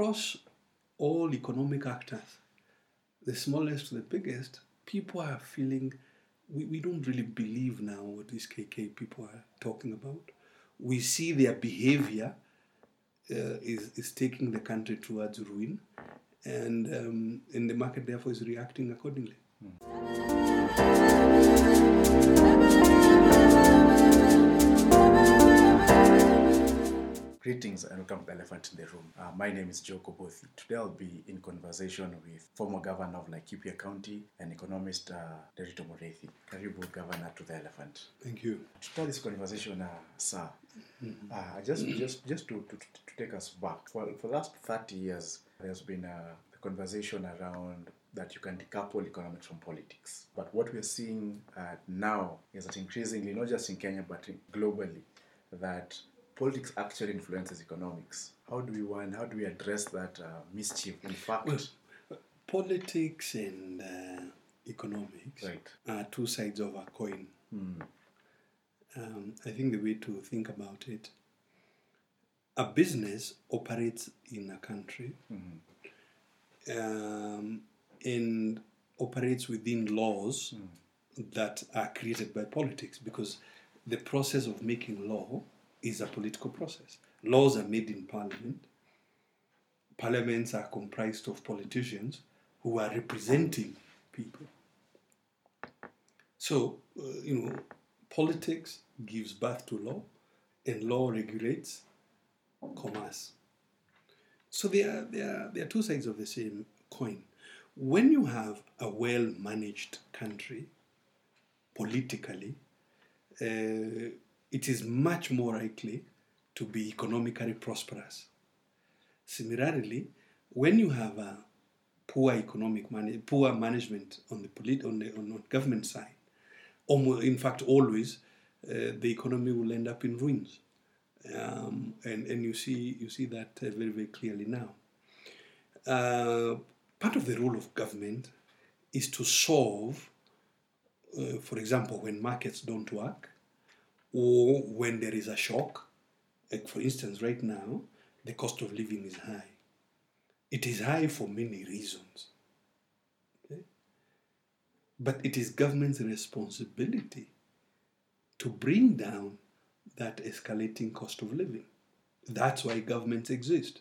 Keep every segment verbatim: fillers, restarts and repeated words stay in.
across all economic actors, the smallest to the biggest, people are feeling, we, we don't really believe now what these K K people are talking about. We see their behavior uh, is, is taking the country towards ruin, and, um, and the market therefore is reacting accordingly. Greetings and welcome to The Elephant in the Room. Uh, my name is Joe Kobothi. Today I'll be in conversation with former governor of Laikipia County and economist uh, Derito Mureithi. Karibu, Governor, to The Elephant. Thank you. To start this conversation, uh, sir, Mm-hmm. uh, just just just to, to, to take us back, for, for the last thirty years, there's been a, a conversation around that you can decouple economics from politics. But what we're seeing uh, now is that increasingly, not just in Kenya, but in, globally, that politics actually influences economics. How do we want, how do we address that uh, mischief? In fact, Well, politics and uh, economics right. are two sides of a coin. Mm. Um, I think the way to think about it, a business operates in a country Mm-hmm. um, and operates within laws Mm. that are created by politics, because the process of making law is a political process. Laws are made in parliament. Parliaments are comprised of politicians who are representing people. So, uh, you know, politics gives birth to law, and law regulates commerce. So they are, they are, they are two sides of the same coin. When you have a well-managed country, politically, uh, it is much more likely to be economically prosperous. Similarly, when you have a poor economic man- poor management on the polit- on the on the government side, almost, in fact, always uh, the economy will end up in ruins, um, and and you see you see that uh, very very clearly now. Uh, part of the role of government is to solve, uh, for example, when markets don't work, or when there is a shock. Like, for instance, right now, the cost of living is high. It is high for many reasons. Okay? But it is government's responsibility to bring down that escalating cost of living. That's why governments exist.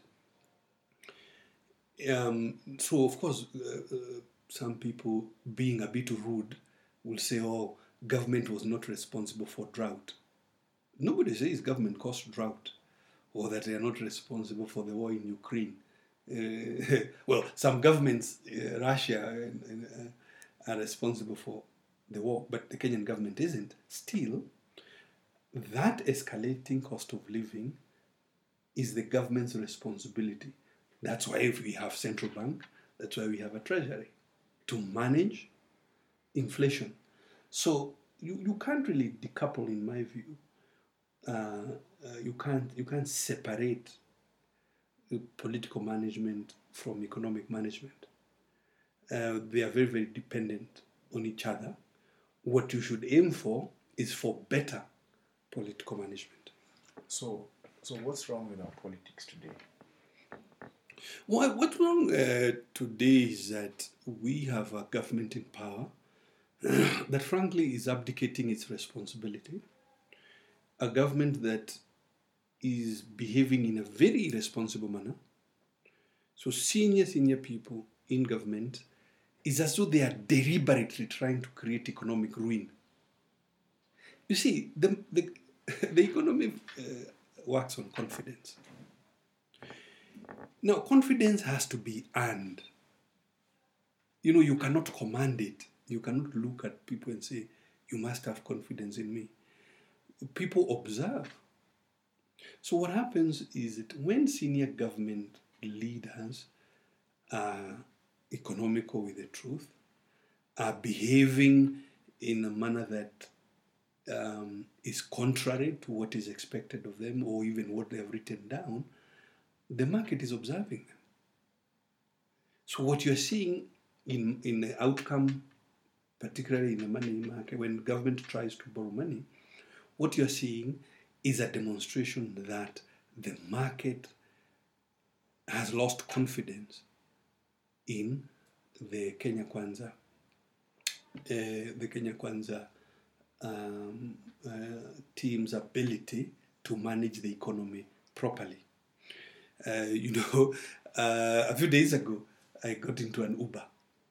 Um, so, of course, uh, uh, some people, being a bit rude, will say, oh, government was not responsible for drought. Nobody says government caused drought, or that they are not responsible for the war in Ukraine. Uh, well, some governments, uh, Russia, and, and, uh, are responsible for the war, but the Kenyan government isn't. Still, that escalating cost of living is the government's responsibility. That's why we have central bank, that's why we have a treasury, to manage inflation. So you, you can't really decouple, in my view. Uh, uh, you can't you can't separate uh, political management from economic management. Uh, they are very very dependent on each other. What you should aim for is for better political management. So, so what's wrong with our politics today? What, what's wrong uh, today is that we have a government in power that frankly is abdicating its responsibility. A government that is behaving in a very irresponsible manner. So senior, senior people in government is as though they are deliberately trying to create economic ruin. You see, the, the, the economy uh, works on confidence. Now, confidence has to be earned. You know, you cannot command it. You cannot look at people and say, you must have confidence in me. People observe. So what happens is that when senior government leaders are economical with the truth, are behaving in a manner that um, is contrary to what is expected of them, or even what they have written down, the market is observing them. So what you're seeing in, in the outcome, particularly in the money market, when government tries to borrow money, what you're seeing is a demonstration that the market has lost confidence in the Kenya Kwanza, uh, the Kenya Kwanza um, uh, team's ability to manage the economy properly. Uh, you know, uh, a few days ago, I got into an Uber.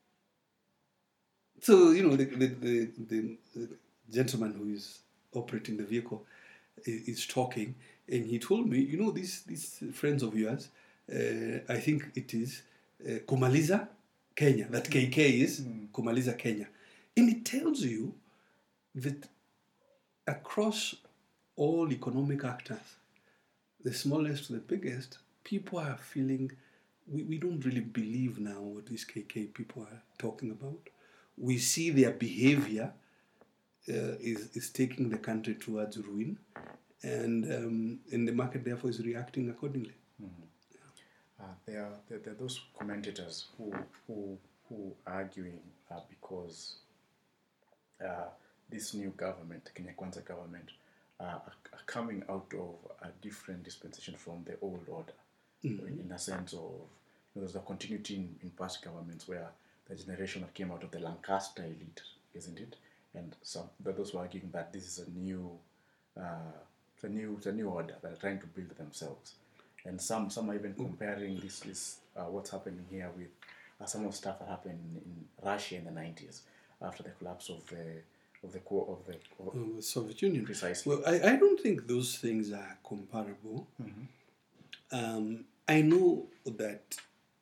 So, you know, the, the, the, the, the gentleman who is operating the vehicle is, is talking, and he told me, you know, these, these friends of yours, uh, I think it is uh, Kumaliza Kenya, that K K is mm. Kumaliza Kenya. And it tells you that across all economic actors, the smallest to the biggest, people are feeling, we, we don't really believe now what these K K people are talking about. We see their behavior uh, is, is taking the country towards ruin, and, um, and the market therefore is reacting accordingly. Mm-hmm. Yeah. Uh, there, are, there, there are those commentators who, who, who are arguing uh, because uh, this new government, the Kenya Kwanza government, uh, are, are coming out of a different dispensation from the old order, mm-hmm. in, in a sense of, you know, there's a continuity in, in past governments where the generation that came out of the Lancaster elite, isn't it? And some those who are arguing that this is a new, uh, it's a new, it's a new order that are trying to build themselves. And some, some are even comparing this, this uh, what's happening here with uh, some of the stuff that happened in Russia in the nineties after the collapse of the of the core of the of oh, the Soviet Union. Precisely. Well, I, I don't think those things are comparable. Mm-hmm. Um, I know that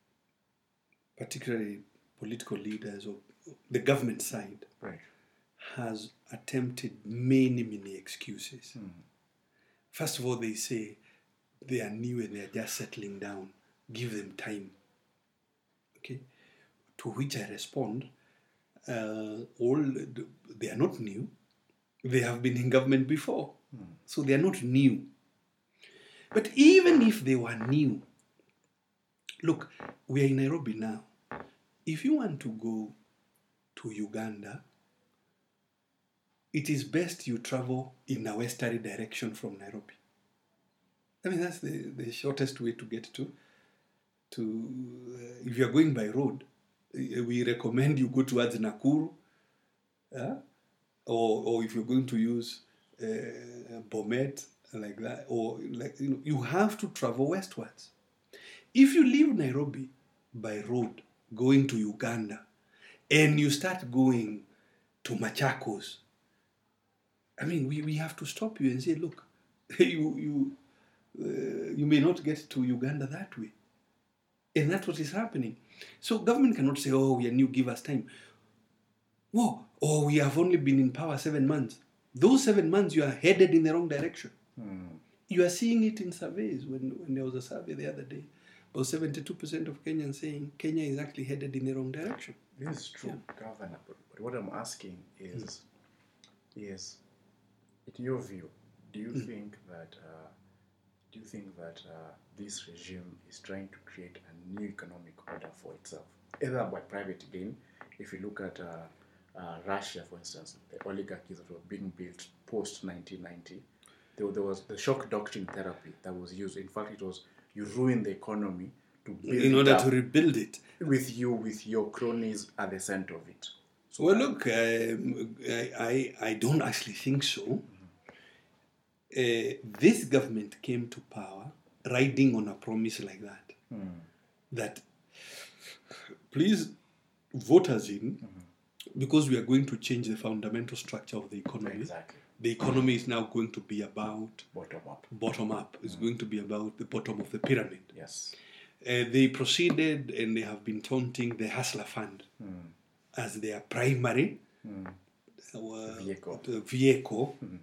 particularly political leaders or the government side right. has attempted many, many excuses. Mm. First of all, they say they are new and they are just settling down. Give them time. Okay? To which I respond, uh, all they are not new. They have been in government before. Mm. So they are not new. But even if they were new, look, we are in Nairobi now. If you want to go to Uganda, it is best you travel in a westerly direction from Nairobi. I mean, that's the, the shortest way to get to. to uh, if you're going by road, we recommend you go towards Nakuru, uh, or, or if you're going to use uh, Bomet, like that, or like, you know, you have to travel westwards. If you leave Nairobi by road, going to Uganda, and you start going to Machakos, I mean, we, we have to stop you and say, look, you you uh, you may not get to Uganda that way. And that's what is happening. So government cannot say, oh, we are new, give us time. Whoa, oh, we have only been in power seven months. Those seven months, you are headed in the wrong direction. Hmm. You are seeing it in surveys. When, when there was a survey the other day, about seventy-two percent of Kenyans saying Kenya is actually headed in the wrong direction. This is true, yeah. Governor. But, but what I'm asking is, hmm. is, in your view, do you hmm. think that uh, do you think that uh, this regime is trying to create a new economic order for itself, either by private gain? If you look at uh, uh, Russia, for instance, the oligarchies that were being built post nineteen ninety, there, there was the shock doctrine therapy that was used. In fact, it was you ruin the economy to build in order to rebuild it with you, with your cronies at the center of it. So well, look, um, I, I I don't actually think so. Mm-hmm. Uh, this government came to power riding on a promise like that. Mm. That, please vote us in, mm-hmm. because we are going to change the fundamental structure of the economy. Exactly. The economy is now going to be about bottom up. Bottom up. It's mm. going to be about the bottom of the pyramid. Yes. Uh, they proceeded and they have been taunting the Hustler Fund mm. as their primary mm. uh, vehicle. vehicle. Mm.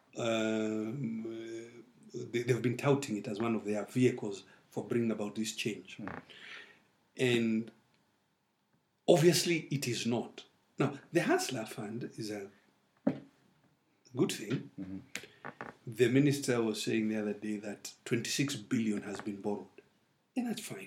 Um, uh, they, they've been touting it as one of their vehicles for bringing about this change. Mm. And obviously it is not. Now, the Hustler Fund is a good thing. Mm-hmm. The minister was saying the other day that twenty-six billion has been borrowed. And that's fine.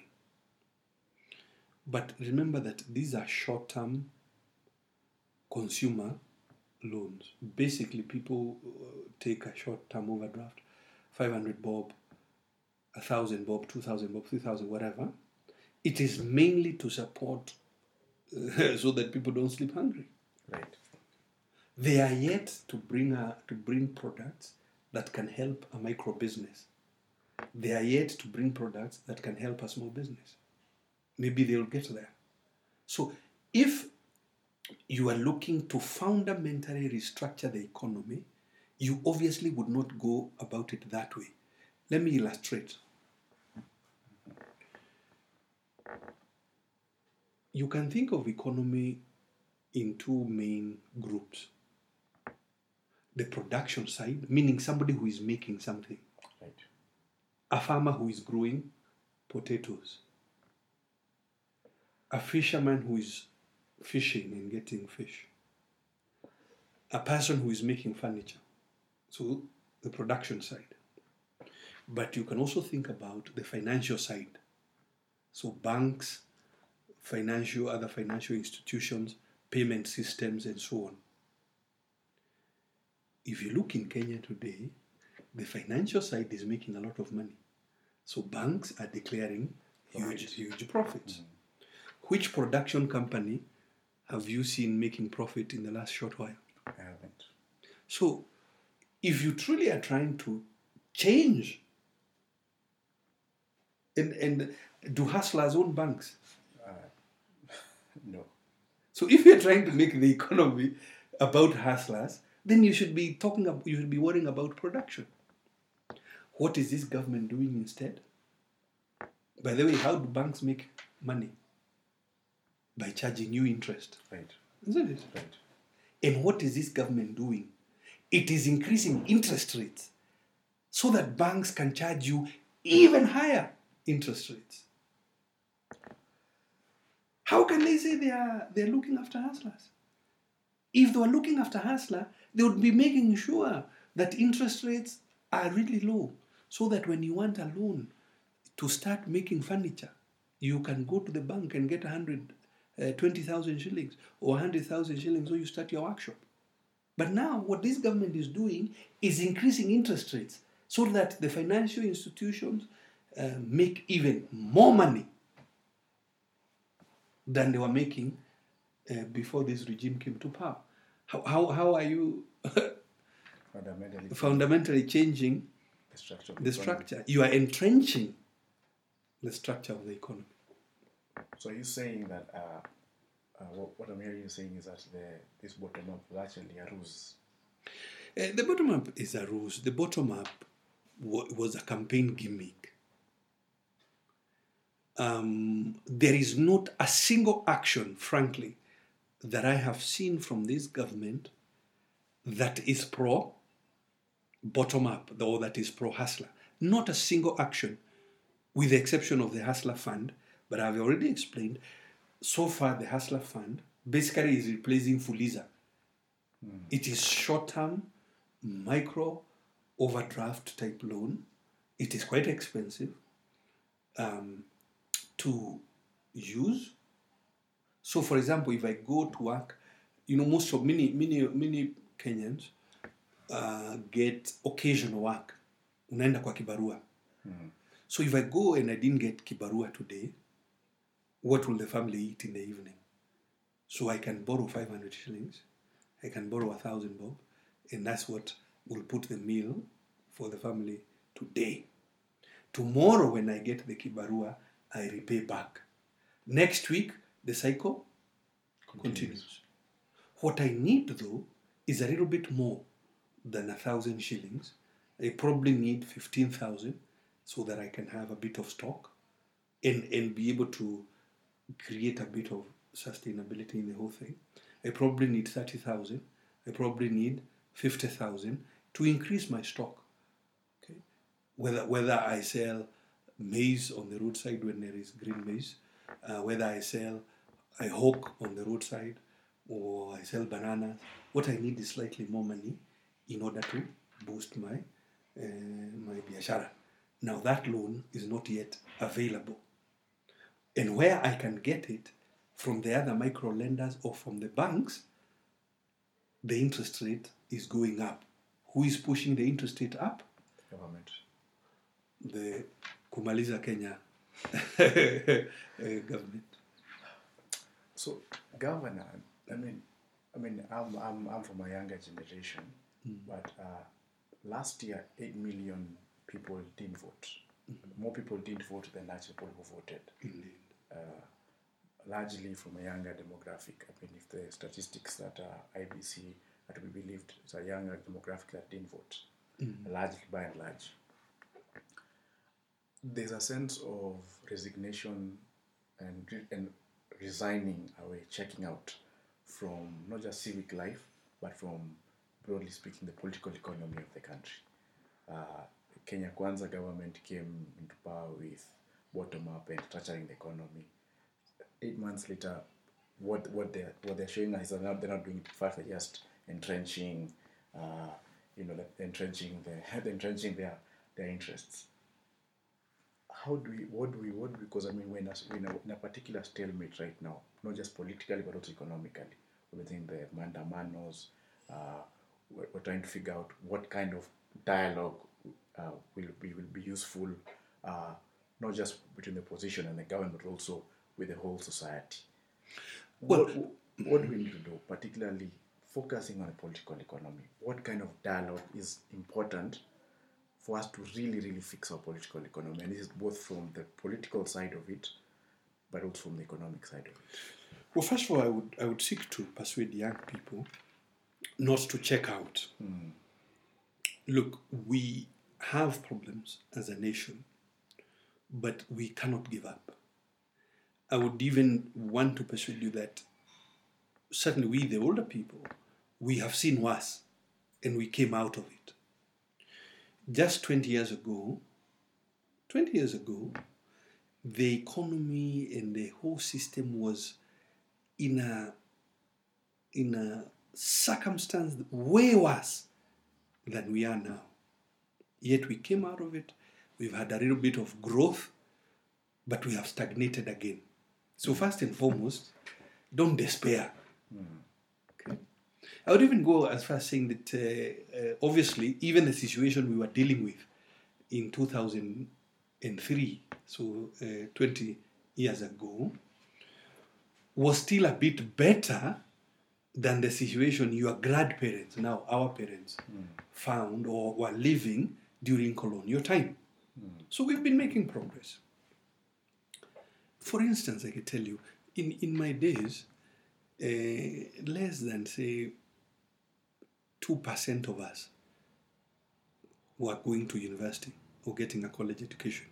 But remember that these are short-term consumer loans. Basically, people uh, take a short-term overdraft, five hundred bob, a thousand bob, two thousand bob, three thousand, whatever, it is mainly to support uh, so that people don't sleep hungry. Right. They are yet to bring a, to bring products that can help a micro business. They are yet to bring products that can help a small business. Maybe they'll get there. So if you are looking to fundamentally restructure the economy, you obviously would not go about it that way. Let me illustrate. You can think of economy in two main groups. The production side, meaning somebody who is making something. Right. A farmer who is growing potatoes. A fisherman who is fishing and getting fish. A person who is making furniture. So the production side. But you can also think about the financial side. So banks, financial, other financial institutions, payment systems, and so on. If you look in Kenya today, the financial side is making a lot of money. So banks are declaring huge, huge profits. Mm. Which production company have you seen making profit in the last short while? I haven't. So if you truly are trying to change, and, and do hustlers own banks? Uh, no. So if you're trying to make the economy about hustlers, then you should be talking about, you should be worrying about production. What is this government doing instead? By the way, how do banks make money? By charging you interest. Right. Isn't it? Right. And what is this government doing? It is increasing interest rates so that banks can charge you even higher interest rates. How can they say they are they're looking after hustlers? If they were looking after hustler, they would be making sure that interest rates are really low, so that when you want a loan to start making furniture, you can go to the bank and get one hundred twenty thousand shillings or one hundred thousand shillings, so you start your workshop. But now what this government is doing is increasing interest rates so that the financial institutions uh, make even more money than they were making uh, before this regime came to power. How, how, how are you fundamentally, fundamentally changing the structure? The structure. You are entrenching the structure of the economy. So are you saying that uh, uh, what, what I'm hearing you saying is that the, this bottom up was actually a ruse? Uh, the bottom up is a ruse. The bottom up w- was a campaign gimmick. Um, there is not a single action, frankly, that I have seen from this government that is pro bottom up, or that is pro hustler. Not a single action, with the exception of the Hustler Fund. But I've already explained, so far the Hustler Fund basically is replacing Fuliza. Mm. It is short-term, micro, overdraft type loan. It is quite expensive um, to use. So, for example, if I go to work, you know, most of many many many Kenyans uh, get occasional work. Unaenda kwa kibarua. Mm. So if I go and I didn't get kibarua today, what will the family eat in the evening? So I can borrow five hundred shillings, I can borrow a thousand bob, and that's what will put the meal for the family today. Tomorrow, when I get the kibarua, I repay back. Next week, the cycle continues. continues. What I need, though, is a little bit more than a thousand shillings. I probably need fifteen thousand so that I can have a bit of stock and, and be able to create a bit of sustainability in the whole thing. I probably need thirty thousand. I probably need fifty thousand to increase my stock. Okay, Whether, whether I sell maize on the roadside when there is green maize, uh, whether I sell I hawk on the roadside, or I sell bananas. What I need is slightly more money in order to boost my uh, my biashara. Now that loan is not yet available. And where I can get it from the other micro lenders or from the banks, the interest rate is going up. Who is pushing the interest rate up? The government. The kumaliza Kenya uh, government. So, Governor, I mean, I mean, I'm I'm I'm from a younger generation, mm. but uh, last year eight million people didn't vote. Mm-hmm. More people didn't vote than actually people who voted. Indeed. Uh, largely from a younger demographic. I mean, if the statistics that uh, I B C are to be believed, it's a younger demographic that didn't vote, mm-hmm. largely by and large. There's a sense of resignation and re- and resigning away, checking out from not just civic life, but from, broadly speaking, the political economy of the country. Uh, Kenya Kwanza government came into power with bottom-up and structuring the economy. Eight months later, what what they're what they're showing us is that they're not doing it fast. They're just entrenching, uh, you know, entrenching the entrenching their their interests. How do we? What do we? What because I mean, we're in a, we're in a, in a particular stalemate right now, not just politically but also economically. Within the mandamanos, uh, we're, we're trying to figure out what kind of dialogue uh, will be will be useful, uh, not just between the opposition and the government, but also with the whole society. Well, what, what do we need to do, particularly focusing on the political economy? What kind of dialogue is important for us to really, really fix our political economy? And this is both from the political side of it, but also from the economic side of it. Well, first of all, I would I would seek to persuade young people not to check out. Mm. Look, we have problems as a nation, but we cannot give up. I would even want to persuade you that certainly we, the older people, we have seen worse, and we came out of it. Just twenty years ago, twenty years ago, the economy and the whole system was in a in a circumstance way worse than we are now. Yet we came out of it. We've had a little bit of growth, but we have stagnated again. So first and foremost, don't despair. Mm. Okay. I would even go as far as saying that uh, uh, obviously even the situation we were dealing with in two thousand three, so uh, twenty years ago, was still a bit better than the situation your grandparents, now our parents, mm. found or were living during colonial time. Mm. So we've been making progress. For instance, I can tell you, in, in my days, uh, less than, say, two percent of us were going to university or getting a college education.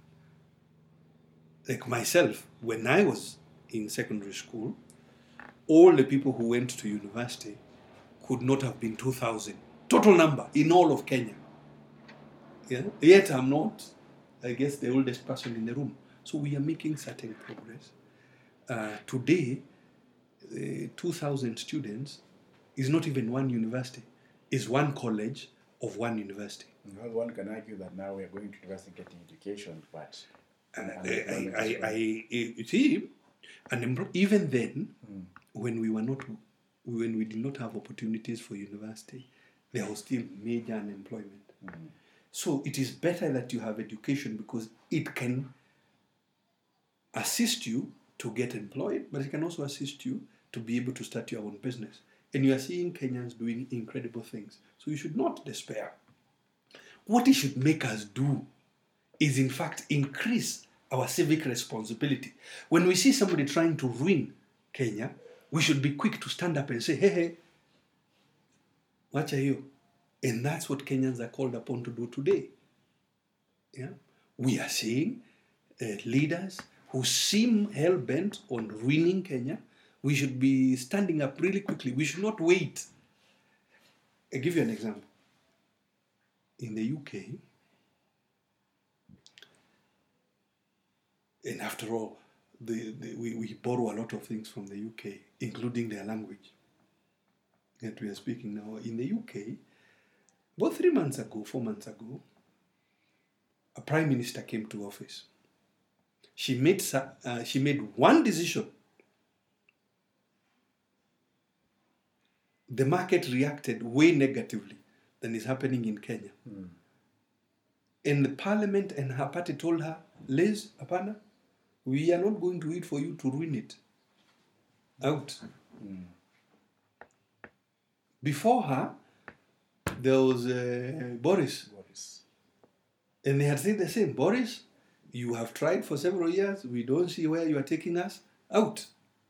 Like myself, when I was in secondary school, all the people who went to university could not have been two thousand. Total number in all of Kenya. Yeah? Yet I'm not, I guess, the oldest person in the room. So we are making certain progress. Uh, today, uh, two thousand students is not even one university. It's one college of one university. Well, one can argue that now we are going to university getting education, but... Uh, I, I, I, I, see, and even then, mm. when we were not, when we did not have opportunities for university, there was still major unemployment. Mm. So it is better that you have education because it can assist you to get employed, but it can also assist you to be able to start your own business. And you are seeing Kenyans doing incredible things. So you should not despair. What it should make us do is in fact increase our civic responsibility. When we see somebody trying to ruin Kenya, we should be quick to stand up and say, hey, hey, watch you. And that's what Kenyans are called upon to do today. Yeah, we are seeing uh, leaders who seem hell-bent on ruining Kenya. We should be standing up really quickly. We should not wait. I'll give you an example. In the U K, and after all, the, the, we, we borrow a lot of things from the U K, including their language that we are speaking now. In the U K, about three months ago, four months ago, a prime minister came to office. She made, uh, she made one decision. The market reacted way negatively than is happening in Kenya. Mm. And the parliament and her party told her, Les, apana, we are not going to eat for you to ruin it. Out. Mm. Before her, there was uh, Boris. Boris. And they had said the same. Boris, you have tried for several years. We don't see where you are taking us. Out.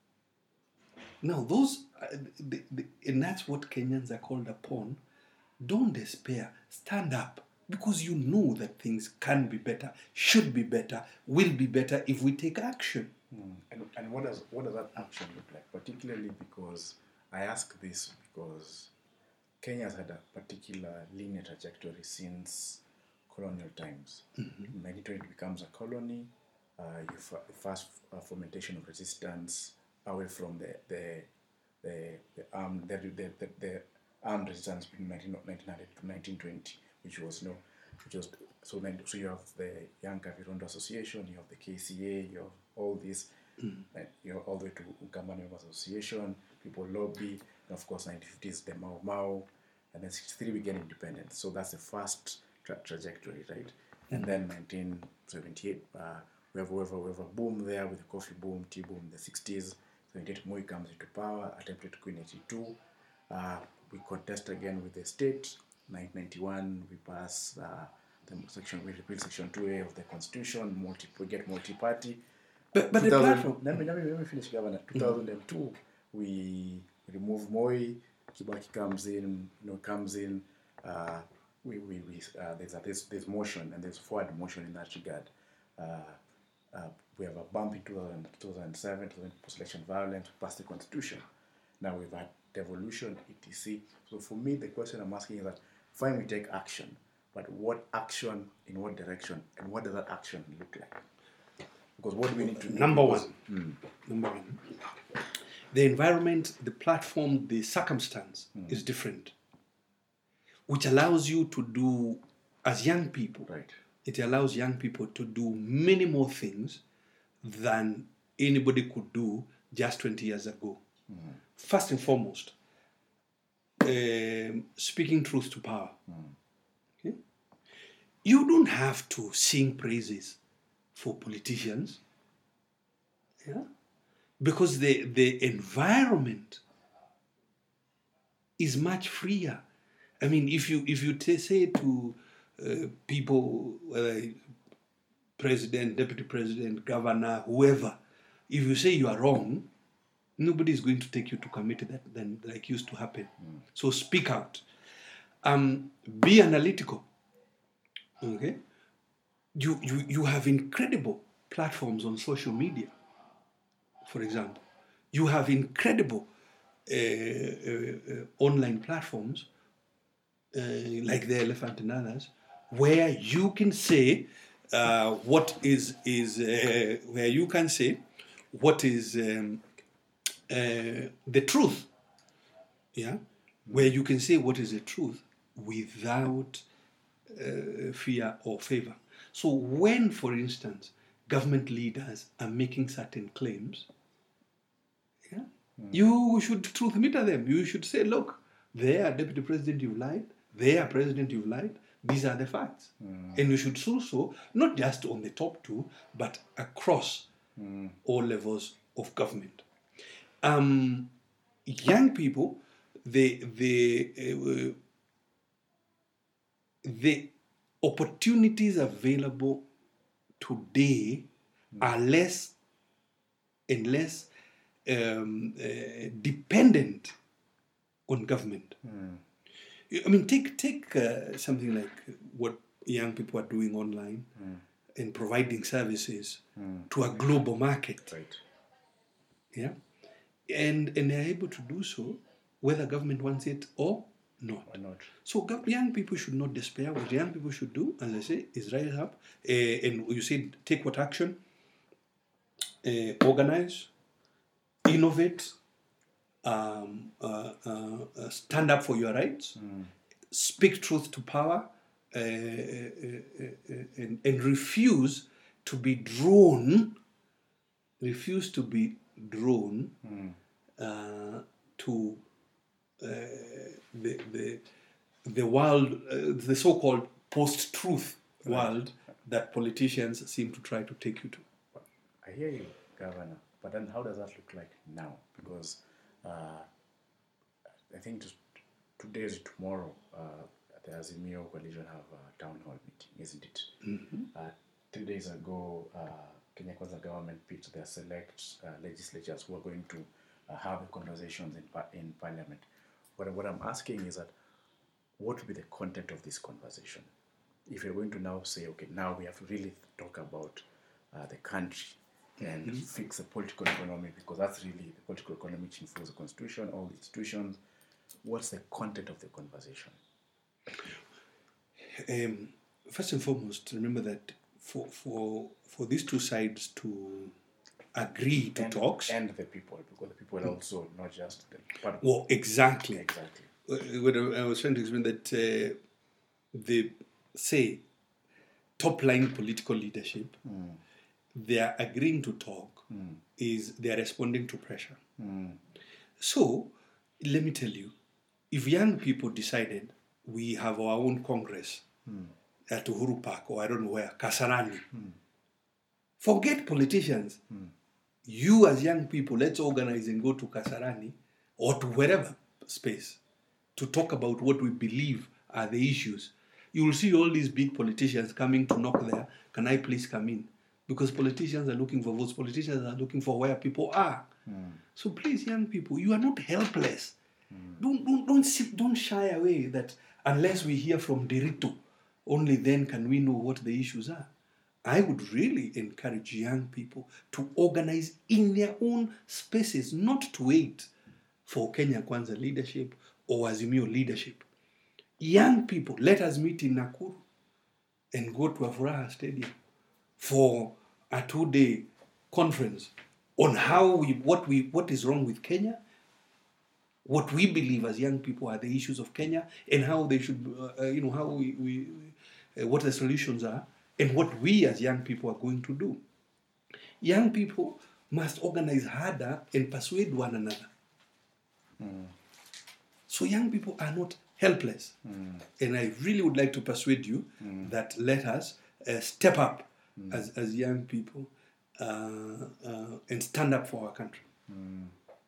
Now, those, uh, the, the, and that's what Kenyans are called upon. Don't despair. Stand up. Because you know that things can be better, should be better, will be better if we take action. Mm. And, and what does what does that action look like? Particularly because I ask this because Kenya has had a particular linear trajectory since colonial times. Mm-hmm. In nineteen twenty, it becomes a colony. Uh, you f- fast uh, fermentation of resistance away from the the the the armed the, the, the, the armed resistance between nineteen hundred to nineteen twenty, which was no, which was so. Then, so you have the Young Kavirondo Association, you have the K C A, you have all this, mm. and you know all the way to Ukambani Members Association. People lobby, and of course, nineteen fifties the Mau Mau, and then sixty-three we get independence. So that's the first tra- trajectory, right? Mm. And then nineteen seventy-eight, uh, we have we have, a, we have a boom there with the coffee boom, tea boom in the sixties. seventy-eight, Moi comes into power, attempted to quit eighty-two. Uh, we contest again with the state. nineteen ninety-one, we pass uh, the section, we repeal section two A of the constitution, multi, we get multi-party. But, but the platform... Let me, let, me, let me finish, Governor. two thousand two, mm-hmm. we remove Moi, Kibaki comes in, you know, comes in, uh, we, we, we, uh, there's, a, there's, there's motion, and there's forward motion in that regard. Uh, uh, we have a bump in two thousand, two thousand seven, post-election violence, we passed the constitution. Now we've had devolution, et cetera. So for me, the question I'm asking is that, fine, we take action, but what action, in what direction, and what does that action look like? Because what do we need to do? Number because, one. Mm. Number one. The environment, the platform, the circumstance mm. is different, which allows you to do, as young people, right. it allows young people to do many more things than anybody could do just twenty years ago. Mm. First and foremost, um, speaking truth to power. Mm. Okay? You don't have to sing praises for politicians, yeah, because the the environment is much freer. I mean, if you if you t- say to uh, people, whether president, deputy president, governor, whoever, if you say you are wrong, nobody is going to take you to committee that then like used to happen. Mm. So speak out. Um, be analytical. Okay. You, you, you have incredible platforms on social media, for example. You have incredible uh, uh, uh, online platforms uh, like The Elephant and others, where you can say uh, what is, is uh, where you can say what is um, uh, the truth. Yeah? Where you can say what is the truth without uh, fear or favor. So when, for instance, government leaders are making certain claims, yeah, mm. you should truth meter them. You should say, look, there, Deputy President, you've lied. There, President, you've lied. These are the facts. Mm. And you should do so, not just on the top two, but across mm. all levels of government. Um, young people, they, they, uh, they opportunities available today mm. are less and less um, uh, dependent on government. Mm. I mean, take take uh, something like what young people are doing online mm. and providing services mm. to a global market. Right. Yeah, and and they're able to do so whether government wants it or not. Why not? So young people should not despair. What young people should do, as I say, is rise up. Uh, and you said, take what action? Uh, organize, innovate, um, uh, uh, stand up for your rights, mm. speak truth to power, uh, uh, uh, and, and refuse to be drawn, refuse to be drawn mm. uh, to Uh, the the the world, uh, the so-called post-truth world that politicians seem to try to take you to. I hear you, Governor. But then how does that look like now? Because uh, I think just today is tomorrow, uh, the Azimio coalition have a town hall meeting, isn't it? Mm-hmm. Uh, three days ago, uh, Kenya Kwanza government picked their select uh, legislatures who are going to uh, have the conversations in, par- in parliament. But what I'm asking is that what will be the content of this conversation? If you're going to now say, okay, now we have to really talk about uh, the country and mm-hmm. fix the political economy, because that's really the political economy which informs the constitution, all the institutions. What's the content of the conversation? Um, first and foremost, remember that for for for these two sides to agree to and, talks and the people, because the people are also not just the part. Well, exactly. Exactly. What I was trying to explain that uh, the say top line political leadership, mm. they are agreeing to talk. Mm. Is they are responding to pressure. Mm. So let me tell you, if young people decided we have our own Congress mm. at Uhuru Park or I don't know where, Kasarani, mm. forget politicians. Mm. You as young people, let's organize and go to Kasarani or to wherever space to talk about what we believe are the issues. You will see all these big politicians coming to knock there. Can I please come in? Because politicians are looking for votes. Politicians are looking for where people are. Mm. So please, young people, you are not helpless. Mm. Don't don't don't sit, don't shy away. That unless we hear from Derito, only then can we know what the issues are. I would really encourage young people to organize in their own spaces, not to wait for Kenya Kwanza leadership or Azimio leadership. Young people, let us meet in Nakuru and go to Afuraha Stadium for a two-day conference on how we, what we, what is wrong with Kenya, what we believe as young people are the issues of Kenya, and how they should, uh, you know, how we, we uh, what the solutions are, and what we as young people are going to do. Young people must organize harder and persuade one another. Mm. So young people are not helpless. Mm. And I really would like to persuade you mm. that let us uh, step up mm. as, as young people uh, uh, and stand up for our country. Mm.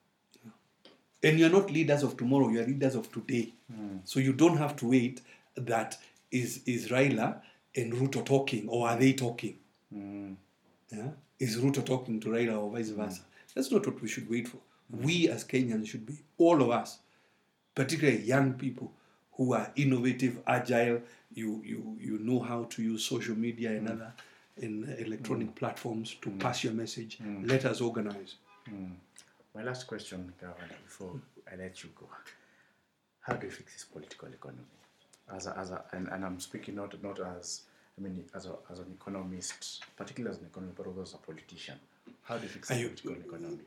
And you're not leaders of tomorrow, you're leaders of today. Mm. So you don't have to wait that is, is Raila and Ruto talking, or are they talking? Mm. Yeah? Is Ruto talking to Raila or vice versa? Mm. That's not what we should wait for. Mm. We as Kenyans should be, all of us, particularly young people who are innovative, agile, you you you know how to use social media and mm. other in electronic mm. platforms to mm. pass your message. Mm. Let us organize. Mm. My last question, Governor, before I let you go. How do you fix this political economy? As a, as a, and, and I'm speaking not not as I mean as a, as an economist, particularly as an economist, but also as a politician. How do you fix the you, political economy?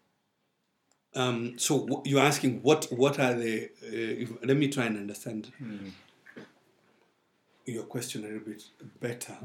Um, so w- you're asking what what are the? Uh, if, let me try and understand mm. your question a little bit better.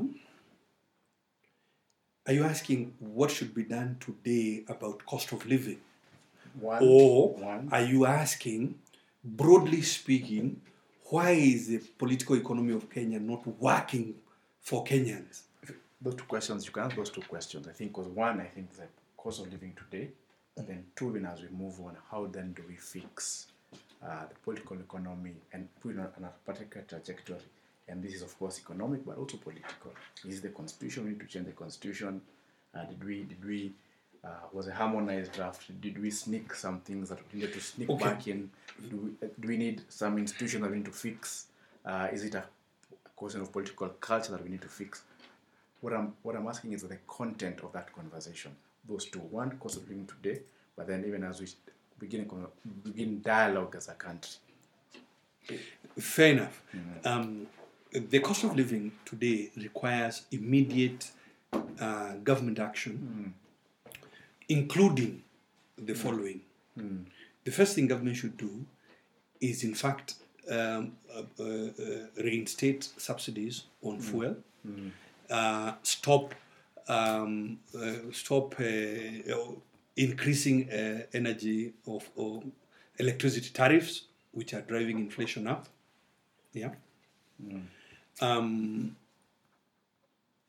Are you asking what should be done today about cost of living? One, or one. Are you asking, broadly speaking, why is the political economy of Kenya not working for Kenyans? Those two questions, you can ask those two questions. I think, because one, I think the cost of living today, and then two, then as we move on, how then do we fix uh, the political economy and put it on a particular trajectory? And this is, of course, economic, but also political. Is the constitution, we need to change the constitution? Uh, did we, did we, uh, was a harmonized draft? Did we sneak some things that we needed to sneak okay. back in? Do we, do we need some institution that we need to fix? Uh, is it a question of political culture that we need to fix? What I'm, what I'm asking is the content of that conversation. Those two, one, cost of living today, but then even as we begin, begin dialogue as a country. Fair enough. Mm-hmm. Um, the cost of living today requires immediate uh, government action, mm. including the mm. following. Mm. The first thing government should do is, in fact, um, uh, uh, uh, reinstate subsidies on mm. fuel, mm. Uh, stop um, uh, stop uh, increasing uh, energy of or electricity tariffs, which are driving inflation up. Yeah. Mm. Um,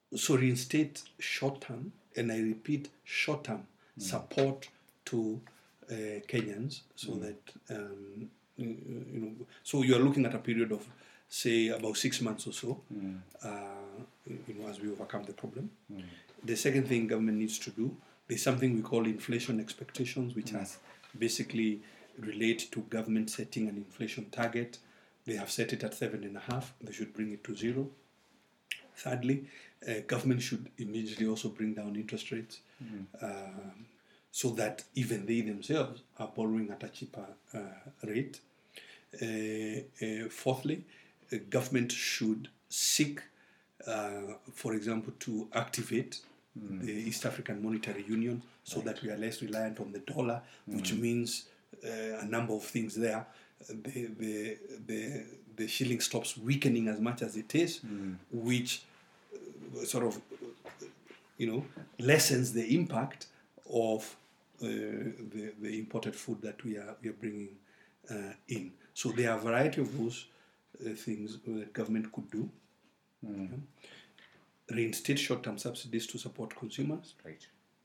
so reinstate short-term, and I repeat, short-term mm. support to uh, Kenyans, so mm. that um, you know. So you are looking at a period of, say, about six months or so, mm. uh, you know, as we overcome the problem. Mm. The second thing government needs to do, there's something we call inflation expectations, which mm. has basically relate to government setting an inflation target. They have set it at seven and a half. They should bring it to zero. Thirdly, uh, government should immediately also bring down interest rates mm. um, so that even they themselves are borrowing at a cheaper uh, rate. Uh, uh, fourthly, uh, government should seek, uh, for example, to activate mm. the East African Monetary Union so right. that we are less reliant on the dollar, mm. which means uh, a number of things there. The, the, the, the shilling stops weakening as much as it is, mm. which uh, sort of, you know, lessens the impact of uh, the, the imported food that we are, we are bringing uh, in. So there are a variety of those uh, things that government could do. Mm. Yeah. Reinstate short-term subsidies to support consumers. Right.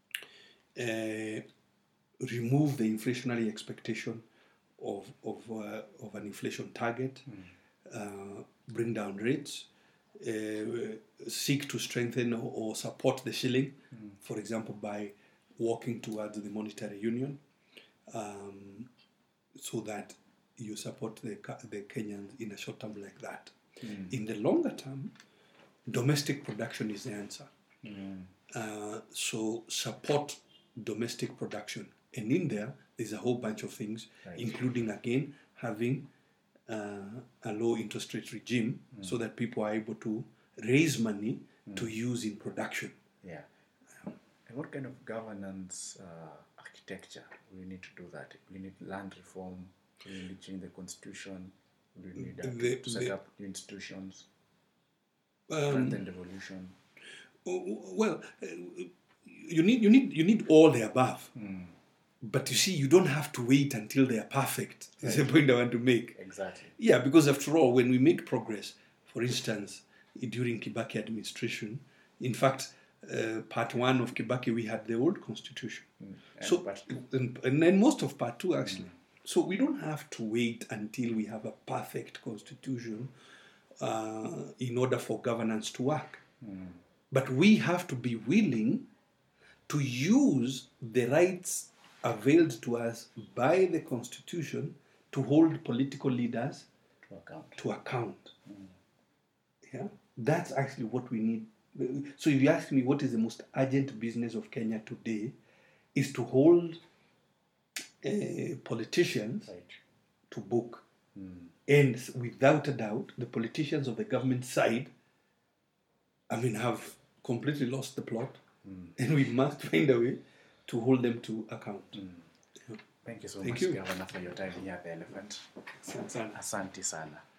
Uh, remove the inflationary expectation of of, uh, of an inflation target, mm. uh, bring down rates, uh, seek to strengthen or, or support the shilling, mm. for example, by working towards the monetary union, um, so that you support the, the Kenyans in a short term like that. Mm. In the longer term, domestic production is the answer. Mm. Uh, so support domestic production. And in there, there's a whole bunch of things, right. including, again, having uh, a low interest rate regime mm. so that people are able to raise money mm. to use in production. Yeah. Um, and what kind of governance uh, architecture we need to do that? We need land reform, we need to change the constitution, we need uh, the, to set the, up new institutions, um, strengthen devolution. Well, uh, you need you need you need all the above. Mm. But you see, you don't have to wait until they are perfect. That's right. the point I want to make. Exactly. Yeah, because after all, when we made progress, for instance, during Kibaki administration, in fact, uh, part one of Kibaki, we had the old constitution. Mm. And so, part two. And, and then most of part two, actually. Mm. So we don't have to wait until we have a perfect constitution uh, in order for governance to work. Mm. But we have to be willing to use the rights availed to us by the Constitution to hold political leaders to account. To account. Mm. Yeah, that's actually what we need. So if you ask me what is the most urgent business of Kenya today, is to hold uh, politicians right. to book. Mm. And without a doubt, the politicians of the government side, I mean, have completely lost the plot. Mm. And we must find a way to hold them to account. Mm. Yeah. Thank you so Thank much, you. Governor, for your time here at the Elephant. Asante sana. Asante sana.